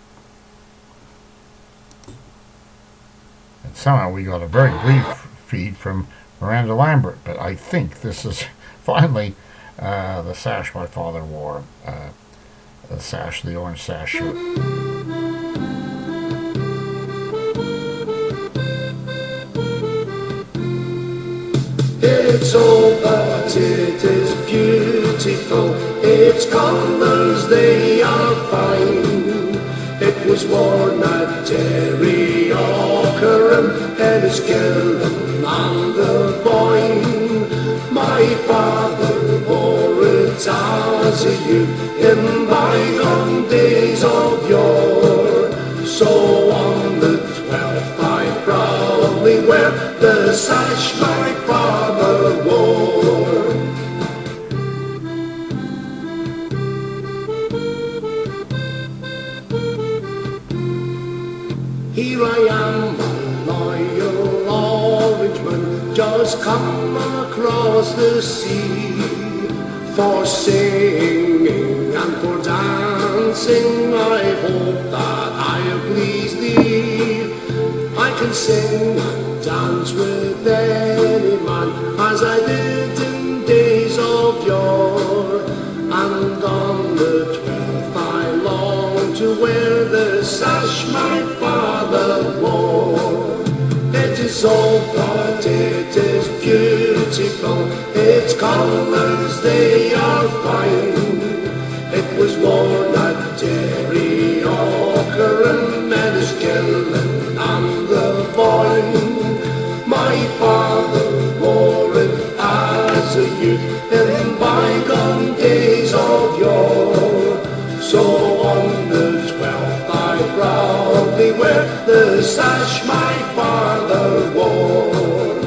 And somehow we got a very brief feed from Miranda Lambert, but I think this is finally uh, the sash my father wore. Uh, The sash, the orange sash. It's old, but it is beautiful. Its colours, they are fine. It was worn at Derry Aughrim, Enniskillen and the Boyne. My father wore it as a youth in bygone days of yore. So on the twelfth I proudly wear the sash my father wore. Here I am, a loyal Orangeman, just come across the sea. For singing and for dancing, I hope that I have pleased thee. I can sing and dance with any man, as I did in days of yore. And on the twelfth I long to wear the sash my father wore. It is old but it is beautiful, its colours they are fine. It was worn at Derry, Aughrim, Enniskillen and the Boyne. My father wore it as a youth in bygone days of yore. So on the twelfth I proudly wear the sash my father wore.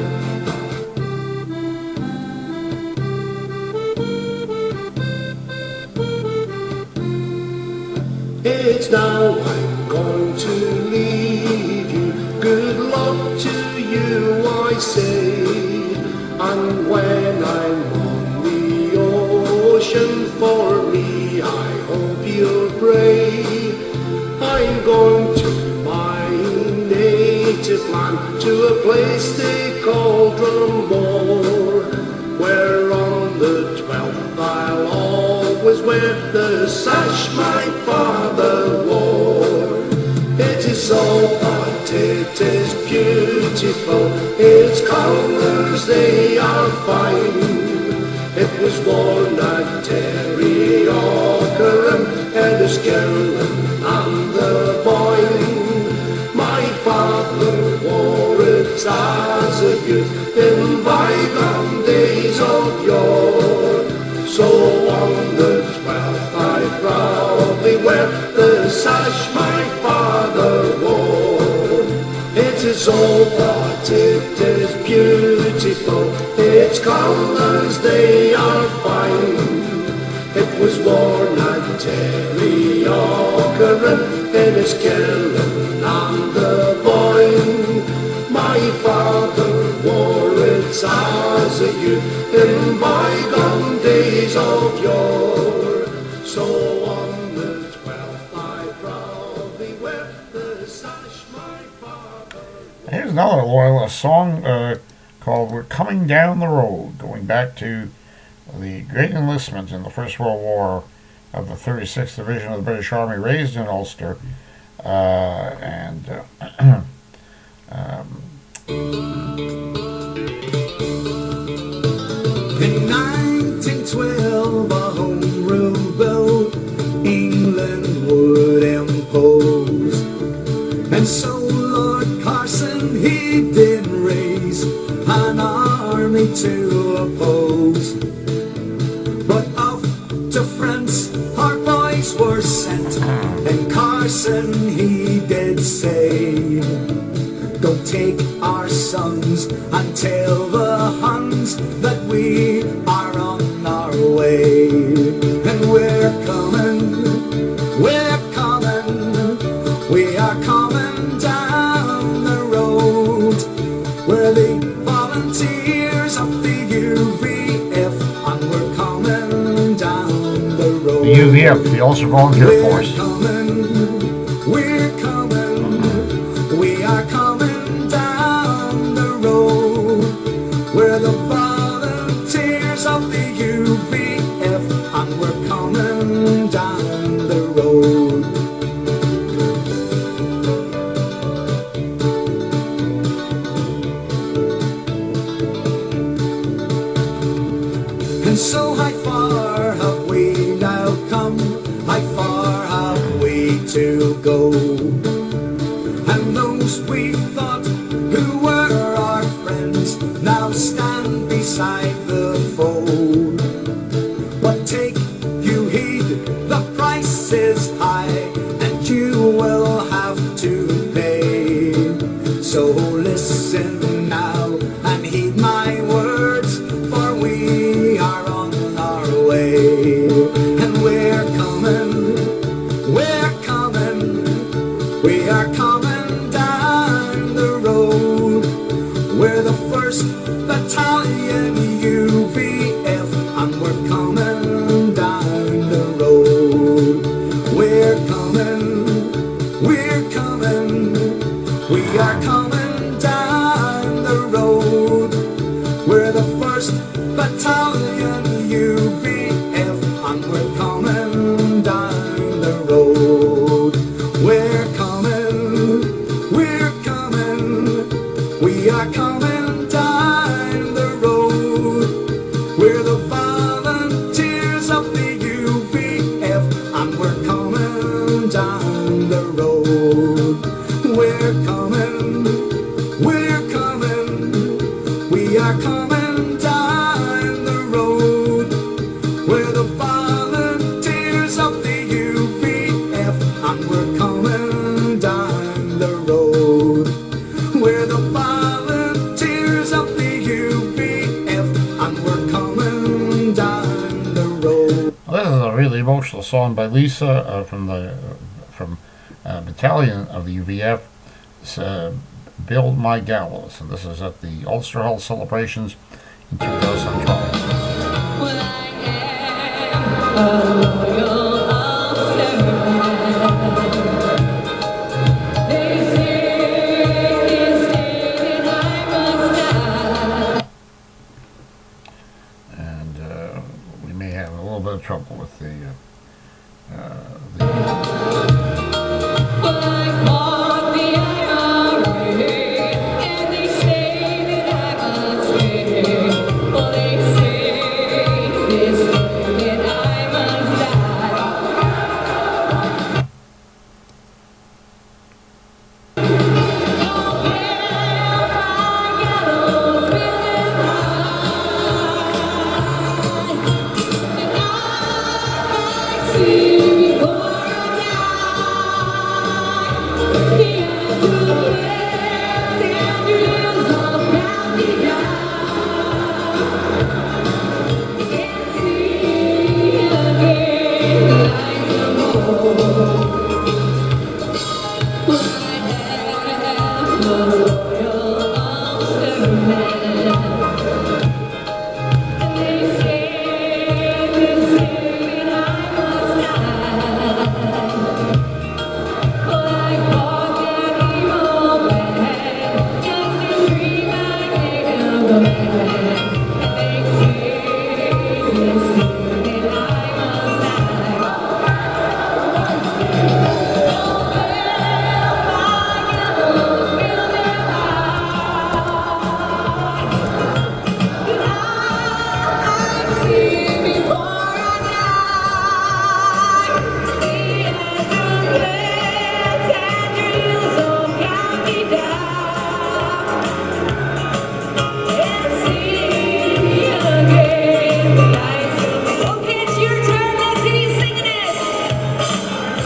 It's now I'm going to leave you. Good luck to you, I say. And when I'm on the ocean, for me I hope you'll pray. I'm going to my native land, to a place they call Drummoor, where on the twelfth I'll always wear the sash my father wore. It is all but it is beautiful, its colours they are fine. It was worn at Derry, Aughrim, Enniskillen and the Boyne. My father wore it as a youth in bygone days of yore. So on the twelfth I proudly wear the sash my father wore. It is old but it is beautiful, its colours they are fine. It was worn at Derry, Aughrim, Enniskillen and the Boyne. My father wore it as a youth in bygone days of yore. So on the twelfth I proudly wear the sash my father. Here's another Loyalist song uh, called We're Coming Down the Road, going back to the great enlistment in the First World War of the thirty-sixth Division of the British Army, raised in Ulster. Uh, and uh, um, In nineteen twelve, a home rule bill England would impose, and so Lord Carson he did raise an army to oppose. But off to France our boys were sent, and Carson he did say, go take our sons and tell the Huns that we are on our way. And we're coming, we're coming, we are coming down the road, where the volunteers of the U V F, and we're coming down the road. the U V F, the Ulster Volunteer We're Force. coming, we're coming, we are coming down the road, where the volunteers of the U V F, and we're coming down the road. And so how far have we now come? How far have we to go? And those we thought who were our friends now stand beside the foe. But take you heed, the price is high, and you will have to pay. So listen now and heed my words, for we are on our way. And we're coming, we're coming, we are coming down the road. We're the volunteers of the U V F, and we're coming down the road. Well, this is a really emotional song by Lisa uh, from the uh, from uh, Battalion of the U V F. It's, uh, Build My Gallows, and this is at the Ulster Hall celebrations in two thousand twelve. Well, I am a loyal Ulster. They say this day that I must die. And uh, we may have a little bit of trouble with the, uh, uh, the Well, I fought the I R A, and they say that I must stay. Well, they say this day that I must die. Oh, build my gallows, build it high, and I might see before I die. The ambulance and dreams of happy die. And see again the lights of home. Well, I am a loyal Ulster man, and they say this day that I must die. Well, I fought that evil man just to free my native land, and they say this day that I must die. Okay, it's your turn. Let's hear you singing it.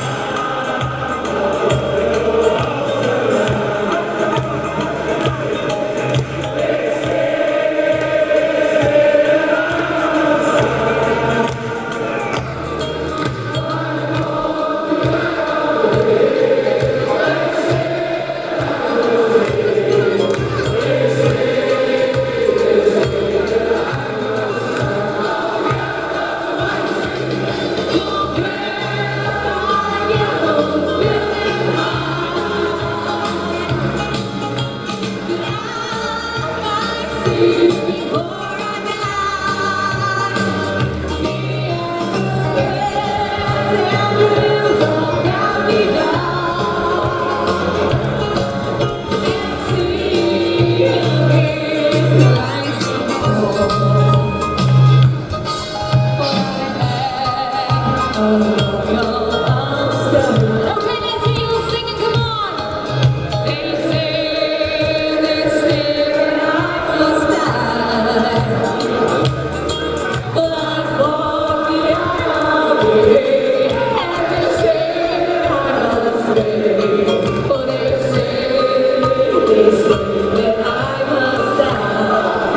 Okay, let's hear you singing. Come on. They say this day that I must die. Well, I fought the I R A, and they say that I must stay. Well, they say this day that I must die.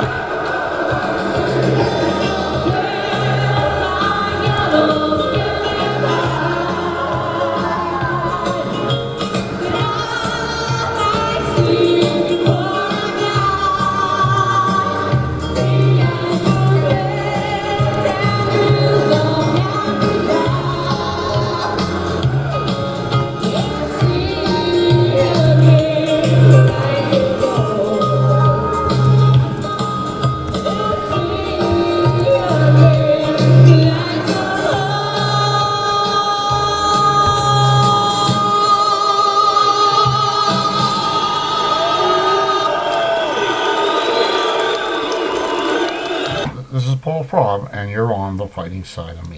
Build my gallows, build it high, and I might see before I die. The ambulance and dreams of happy die. And see again the lights of gold. And see again the lights of This is Paul Fromm, and you're on The Fighting Side of Me.